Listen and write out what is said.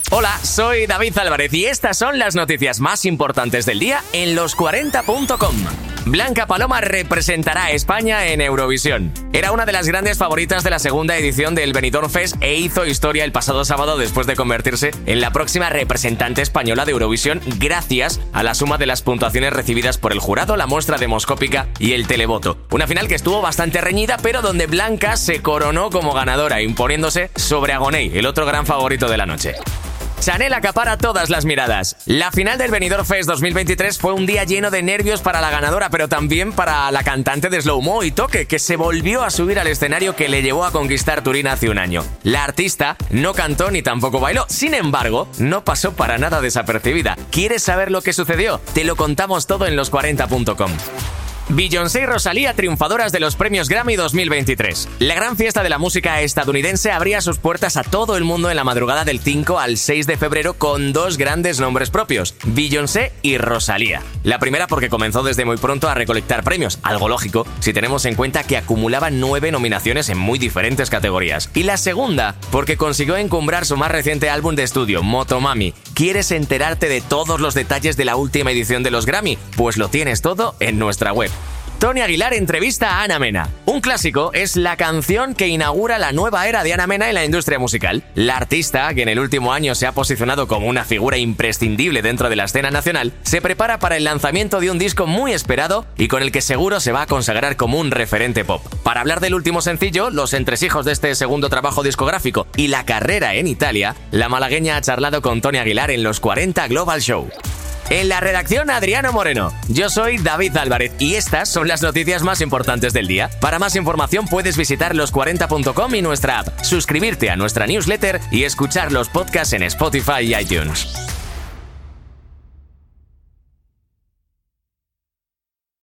Hola, soy David Álvarez y estas son las noticias más importantes del día en los40.com. Blanca Paloma representará a España en Eurovisión. Era una de las grandes favoritas de la segunda edición del Benidorm Fest e hizo historia el pasado sábado después de convertirse en la próxima representante española de Eurovisión gracias a la suma de las puntuaciones recibidas por el jurado, la muestra demoscópica y el televoto. Una final que estuvo bastante reñida, pero donde Blanca se coronó como ganadora, imponiéndose sobre Agoney, el otro gran favorito de la noche. Chanel acapara todas las miradas. La final del Benidorm Fest 2023 fue un día lleno de nervios para la ganadora, pero también para la cantante de Slow Mo y Toque, que se volvió a subir al escenario que le llevó a conquistar Turín hace un año. La artista no cantó ni tampoco bailó, sin embargo, no pasó para nada desapercibida. ¿Quieres saber lo que sucedió? Te lo contamos todo en los40.com. Beyoncé y Rosalía, triunfadoras de los premios Grammy 2023. La gran fiesta de la música estadounidense abría sus puertas a todo el mundo en la madrugada del 5 al 6 de febrero con dos grandes nombres propios, Beyoncé y Rosalía. La primera porque comenzó desde muy pronto a recolectar premios, algo lógico si tenemos en cuenta que acumulaba 9 nominaciones en muy diferentes categorías. Y la segunda porque consiguió encumbrar su más reciente álbum de estudio, Motomami. ¿Quieres enterarte de todos los detalles de la última edición de los Grammy? Pues lo tienes todo en nuestra web. Tony Aguilar entrevista a Ana Mena. Un clásico es la canción que inaugura la nueva era de Ana Mena en la industria musical. La artista, que en el último año se ha posicionado como una figura imprescindible dentro de la escena nacional, se prepara para el lanzamiento de un disco muy esperado y con el que seguro se va a consagrar como un referente pop. Para hablar del último sencillo, los entresijos de este segundo trabajo discográfico y la carrera en Italia, la malagueña ha charlado con Tony Aguilar en los 40 Global Show. En la redacción, Adriano Moreno. Yo soy David Álvarez y estas son las noticias más importantes del día. Para más información puedes visitar los40.com y nuestra app, suscribirte a nuestra newsletter y escuchar los podcasts en Spotify y iTunes.